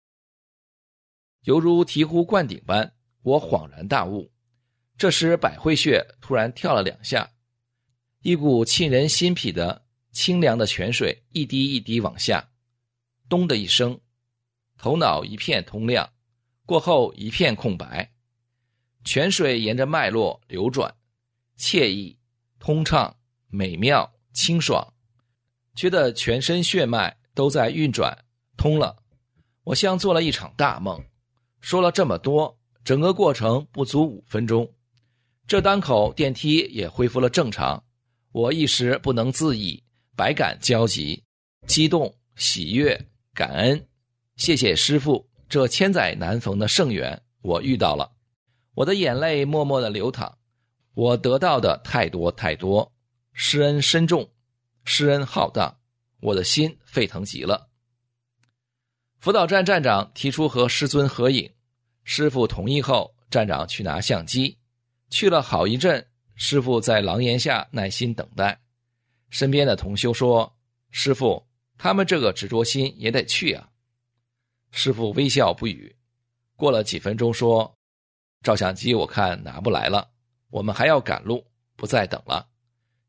犹如醍醐灌顶般，我恍然大悟。这时百会穴突然跳了两下，一股沁人心脾的清凉的泉水一滴一滴往下，咚的一声，头脑一片通亮，过后一片空白。泉水沿着脉络流转，惬意通畅，美妙清爽，觉得全身血脉都在运转通了。我像做了一场大梦，说了这么多，整个过程不足五分钟，这当口电梯也恢复了正常。我一时不能自已，百感交集，激动喜悦感恩。谢谢师父，这千载难逢的圣缘我遇到了。我的眼泪默默地流淌，我得到的太多太多，师恩深重，师恩浩荡，我的心沸腾极了。辅导站站长提出和师尊合影，师父同意后，站长去拿相机，去了好一阵，师父在廊檐下耐心等待。身边的同修说：“师父，他们这个执着心也得去啊。”师父微笑不语，过了几分钟说：“照相机我看拿不来了，我们还要赶路，不再等了，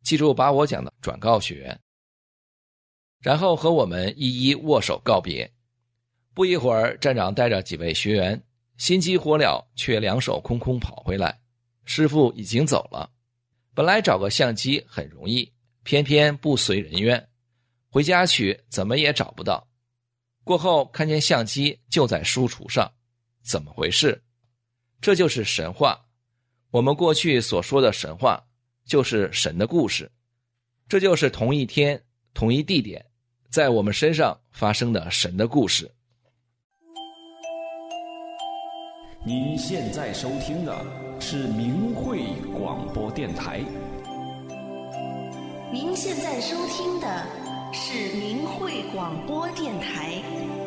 记住把我讲的转告学员，然后和我们一一握手告别。不一会儿，站长带着几位学员心急火燎，却两手空空跑回来，师傅已经走了。本来找个相机很容易，偏偏不随人愿，回家去怎么也找不到。过后看见相机就在书橱上，怎么回事？这就是神话。我们过去所说的神话，就是神的故事。这就是同一天同一地点在我们身上发生的神的故事。 您现在收听的是明慧广播电台。 您现在收听的是明慧广播电台。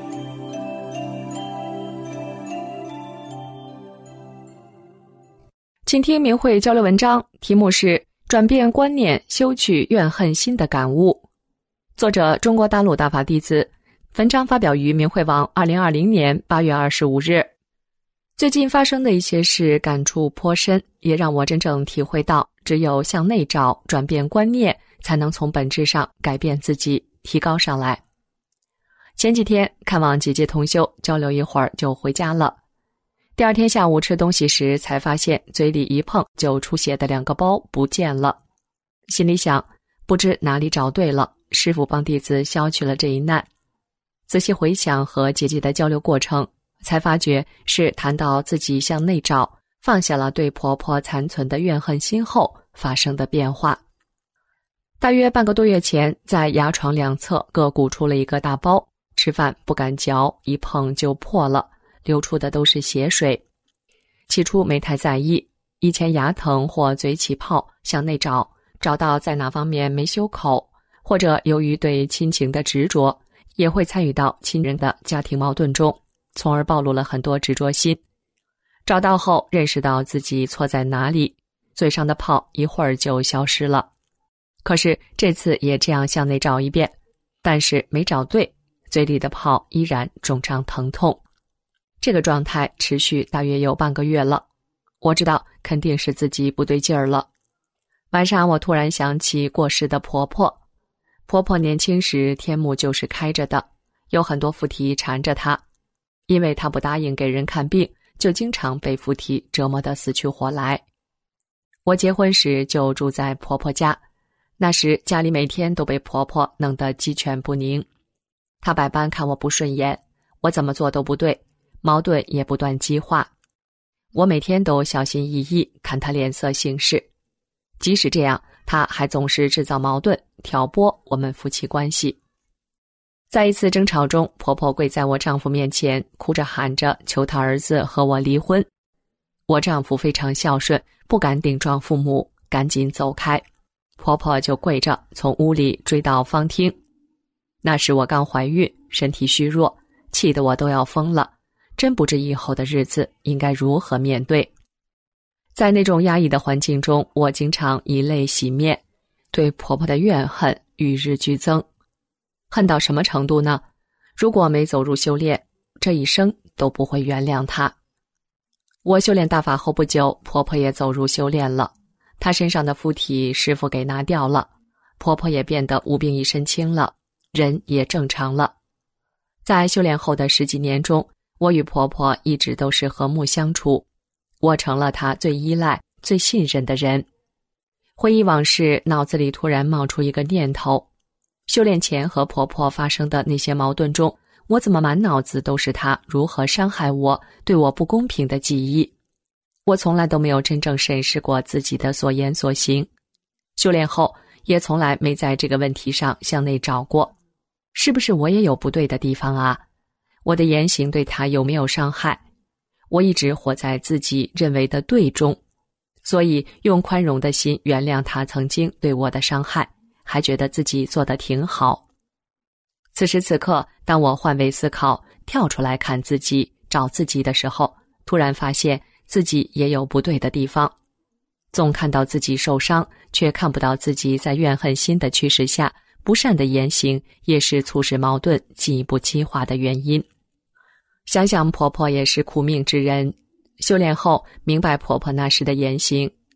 请听明慧交流文章，题目是转变观念，修去怨恨心的感悟。作者中国大陆大法弟子，文章发表于明慧网二零二零年八月二十五日。最近发生的一些事感触颇深，也让我真正体会到，只有向内找，转变观念，才能从本质上改变自己，提高上来。前几天看望姐姐同修，交流一会儿就回家了。第二天下午吃东西时，才发现嘴里一碰就出血的两个包不见了。心里想，不知哪里找对了，师父帮弟子消去了这一难。仔细回想和姐姐的交流过程，才发觉是谈到自己向内找，放下了对婆婆残存的怨恨心后发生的变化。大约半个多月前，在牙床两侧各鼓出了一个大包，吃饭不敢嚼，一碰就破了，流出的都是血水。起初没太在意，以前牙疼或嘴起泡，向内找，找到在哪方面没修口，或者由于对亲情的执着，也会参与到亲人的家庭矛盾中，从而暴露了很多执着心。找到后认识到自己错在哪里，嘴上的泡一会儿就消失了。可是这次也这样向内找一遍，但是没找对，嘴里的泡依然肿胀疼痛。这个状态持续大约有半个月了，我知道肯定是自己不对劲儿了。晚上我突然想起过世的婆婆，婆婆年轻时天目就是开着的，有很多附体缠着她，因为她不答应给人看病，就经常被附体折磨得死去活来。我结婚时就住在婆婆家，那时家里每天都被婆婆弄得鸡犬不宁，她百般看我不顺眼，我怎么做都不对，矛盾也不断激化。我每天都小心翼翼，看她脸色行事。即使这样，她还总是制造矛盾，挑拨我们夫妻关系。在一次争吵中，婆婆跪在我丈夫面前，哭着喊着求他儿子和我离婚。我丈夫非常孝顺，不敢顶撞父母，赶紧走开。婆婆就跪着从屋里追到方厅。那时我刚怀孕，身体虚弱，气得我都要疯了，真不知以后的日子应该如何面对。在那种压抑的环境中，我经常以泪洗面，对婆婆的怨恨与日俱增。恨到什么程度呢？如果没走入修炼，这一生都不会原谅她。我修炼大法后不久，婆婆也走入修炼了，她身上的附体师父给拿掉了，婆婆也变得无病一身轻了，人也正常了。在修炼后的十几年中，我与婆婆一直都是和睦相处，我成了她最依赖、最信任的人。回忆往事，脑子里突然冒出一个念头，修炼前和婆婆发生的那些矛盾中，我怎么满脑子都是她如何伤害我、对我不公平的记忆。我从来都没有真正审视过自己的所言所行，修炼后也从来没在这个问题上向内找过，是不是我也有不对的地方啊？我的言行对她有没有伤害？我一直活在自己认为的对中，所以用宽容的心原谅她曾经对我的伤害，还觉得自己做得挺好。此时此刻，当我换位思考，跳出来看自己，找自己的时候，突然发现自己也有不对的地方。总看到自己受伤，却看不到自己在怨恨心的驱使下，不善的言行也是促使矛盾进一步激化的原因。想想婆婆也是苦命之人，修炼后明白婆婆那时的言行，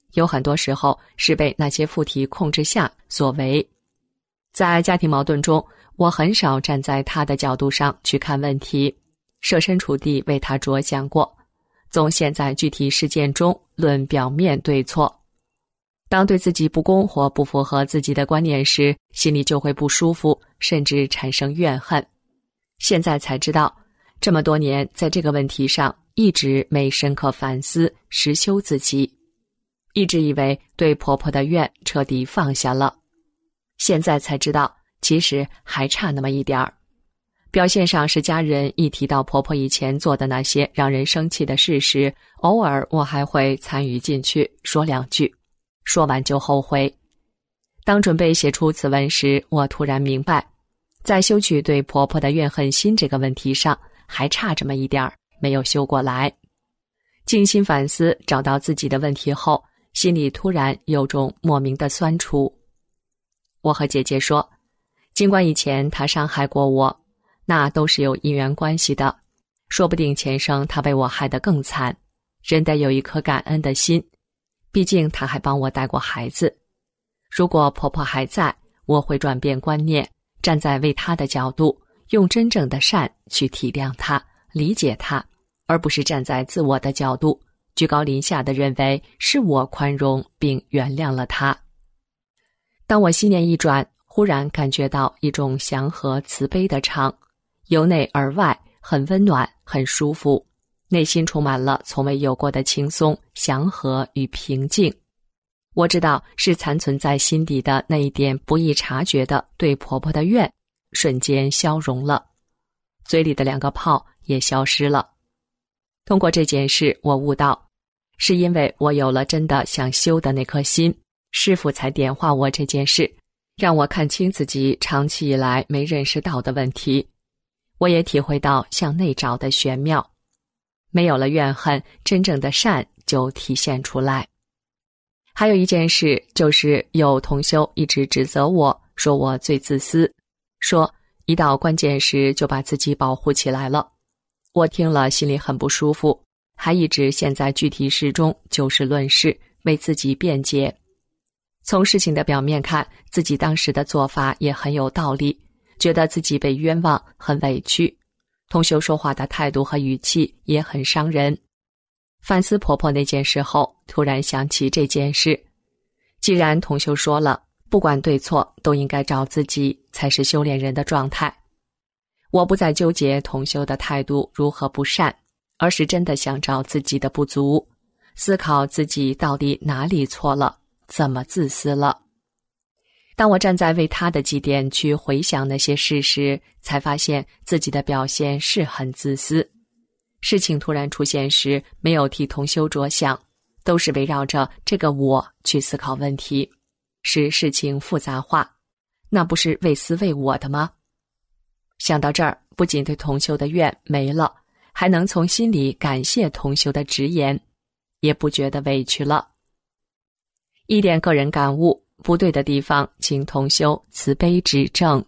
有很多时候是被那些附体控制下所为。在家庭矛盾中，我很少站在他的角度上去看问题，设身处地为他着想过，总陷在具体事件中论表面对错。当对自己不公或不符合自己的观念时，心里就会不舒服，甚至产生怨恨。现在才知道，这么多年在这个问题上一直没深刻反思实修自己，一直以为对婆婆的怨彻底放下了，现在才知道其实还差那么一点儿。表现上是家人一提到婆婆以前做的那些让人生气的事时，偶尔我还会参与进去说两句，说完就后悔。当准备写出此文时，我突然明白，在修取对婆婆的怨恨心这个问题上还差这么一点儿，没有修过来。静心反思，找到自己的问题后，心里突然有种莫名的酸楚。我和姐姐说，尽管以前她伤害过我，那都是有因缘关系的，说不定前生她被我害得更惨。人得有一颗感恩的心，毕竟她还帮我带过孩子。如果婆婆还在，我会转变观念，站在为她的角度，用真正的善去体谅她，理解她，而不是站在自我的角度，居高临下地认为是我宽容并原谅了她。当我心念一转，忽然感觉到一种祥和慈悲的畅，由内而外很温暖，很舒服，内心充满了从未有过的轻松、祥和与平静。我知道是残存在心底的那一点不易察觉的对婆婆的怨瞬间消融了，嘴里的两个泡也消失了。通过这件事，我悟到，是因为我有了真的想修的那颗心，师父才点化我这件事，让我看清自己长期以来没认识到的问题。我也体会到向内找的玄妙，没有了怨恨，真正的善就体现出来。还有一件事，就是有同修一直指责我，说我最自私，说一到关键时就把自己保护起来了。我听了心里很不舒服，还一直陷在具体事中就事论事，为自己辩解。从事情的表面看，自己当时的做法也很有道理，觉得自己被冤枉，很委屈。同修说话的态度和语气也很伤人。反思婆婆那件事后，突然想起这件事。既然同修说了，不管对错都应该找自己，才是修炼人的状态。我不再纠结同修的态度如何不善，而是真的想找自己的不足，思考自己到底哪里错了，怎么自私了。当我站在为他的基点去回想那些事时，才发现自己的表现是很自私。事情突然出现时，没有替同修着想，都是围绕着这个我去思考问题，使事情复杂化，那不是为私为我的吗？想到这儿，不仅对同修的怨没了，还能从心里感谢同修的直言，也不觉得委屈了。一点个人感悟，不对的地方请同修慈悲指正。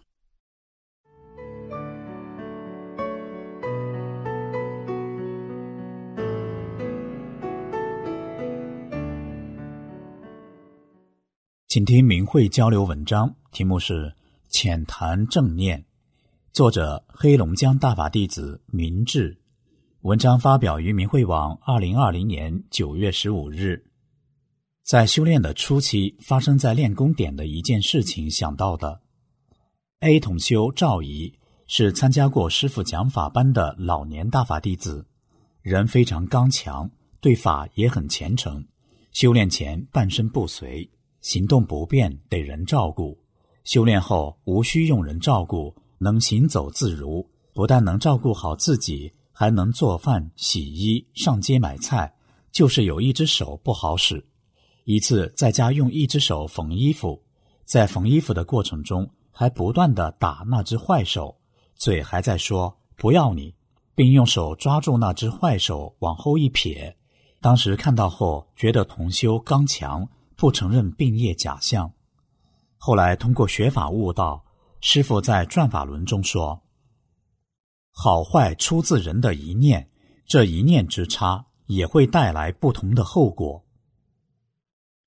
请听明慧交流文章，题目是浅谈正念，作者黑龙江大法弟子明智，文章发表于明慧网二零二零年九月十五日。在修炼的初期，发生在练功点的一件事情想到的。A 同修赵怡是参加过师父讲法班的老年大法弟子，人非常刚强，对法也很虔诚，修炼前半身不遂，行动不便，得人照顾。修炼后无需用人照顾，能行走自如，不但能照顾好自己，还能做饭、洗衣、上街买菜，就是有一只手不好使。一次在家用一只手缝衣服，在缝衣服的过程中还不断地打那只坏手，嘴还在说不要你，并用手抓住那只坏手往后一撇。当时看到后觉得同修刚强，不承认病业假象。后来通过学法悟道，师父在转法轮中说，好坏出自人的一念，这一念之差也会带来不同的后果。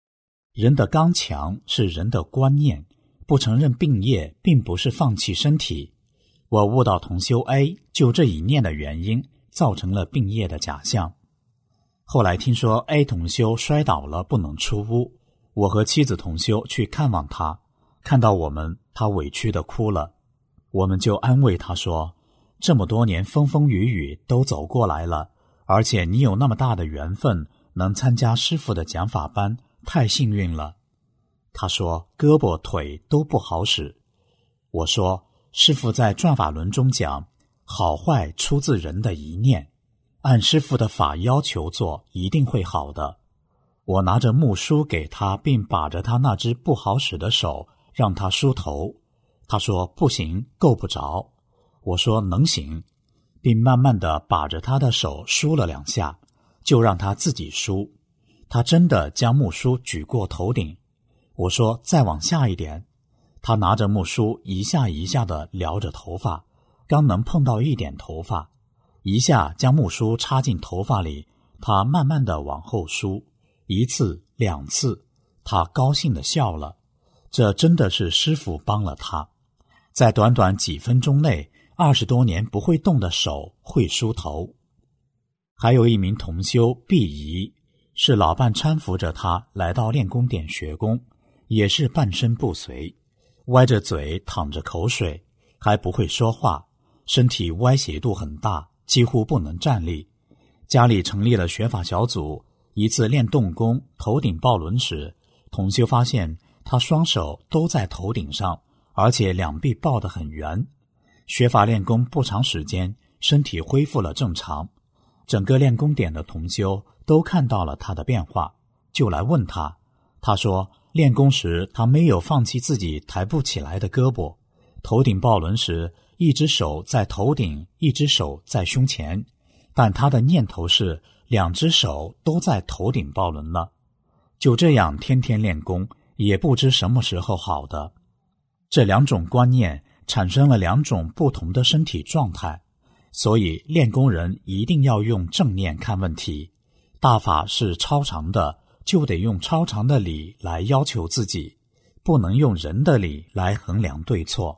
人的刚强是人的观念，不承认病业并不是放弃身体。我悟到同修 A 就这一念的原因造成了病业的假象。后来听说 A 同修摔倒了不能出屋，我和妻子同修去看望他，看到我们，他委屈地哭了。我们就安慰他说，这么多年风风雨雨都走过来了，而且你有那么大的缘分能参加师父的讲法班，太幸运了。他说胳膊腿都不好使。我说师父在转法轮中讲，好坏出自人的一念，按师父的法要求做，一定会好的。我拿着木梳给他，并把着他那只不好使的手让他梳头。他说不行，够不着。我说能行，并慢慢地把着他的手梳了两下，就让他自己梳。他真的将木梳举过头顶。我说再往下一点。他拿着木梳一下一下地撩着头发，刚能碰到一点头发，一下将木梳插进头发里，他慢慢地往后梳，一次两次，他高兴地笑了。这真的是师父帮了他，在短短几分钟内，二十多年不会动的手会梳头。还有一名同修毕仪，是老伴搀扶着他来到练功点学功，也是半身不遂，歪着嘴淌着口水，还不会说话，身体歪斜度很大，几乎不能站立。家里成立了学法小组，一次练动功头顶抱轮时，同修发现他双手都在头顶上，而且两臂抱得很圆。学法练功不长时间，身体恢复了正常。整个练功点的同修都看到了他的变化，就来问他。他说练功时他没有放弃自己抬不起来的胳膊，头顶抱轮时一只手在头顶，一只手在胸前，但他的念头是两只手都在头顶抱轮了。就这样天天练功，也不知什么时候好的。这两种观念产生了两种不同的身体状态，所以练功人一定要用正念看问题。大法是超常的，就得用超常的理来要求自己，不能用人的理来衡量对错。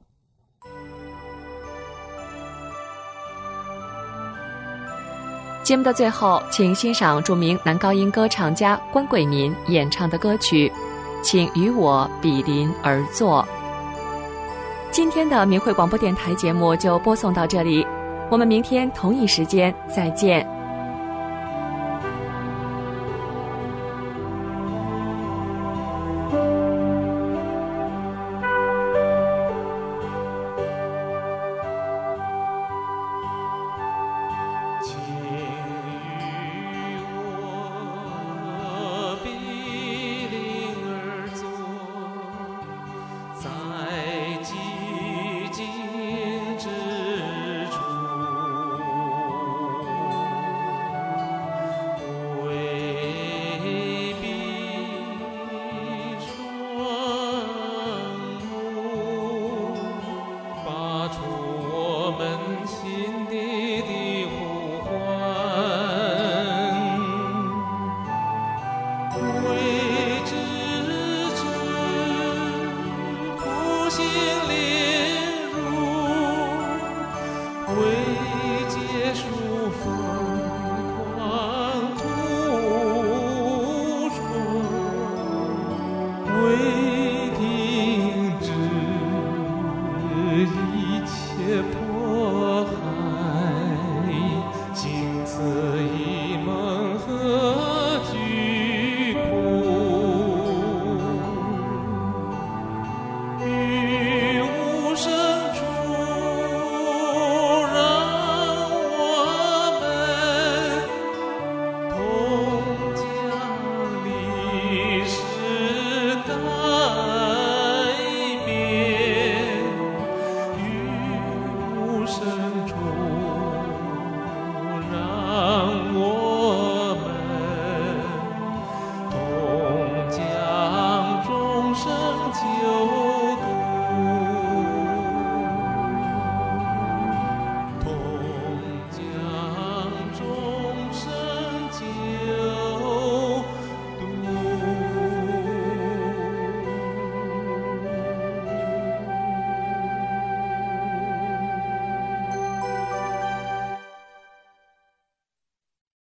节目的最后，请欣赏著名男高音歌唱家关贵民演唱的歌曲《请与我比邻而坐》。今天的明慧广播电台节目就播送到这里，我们明天同一时间再见。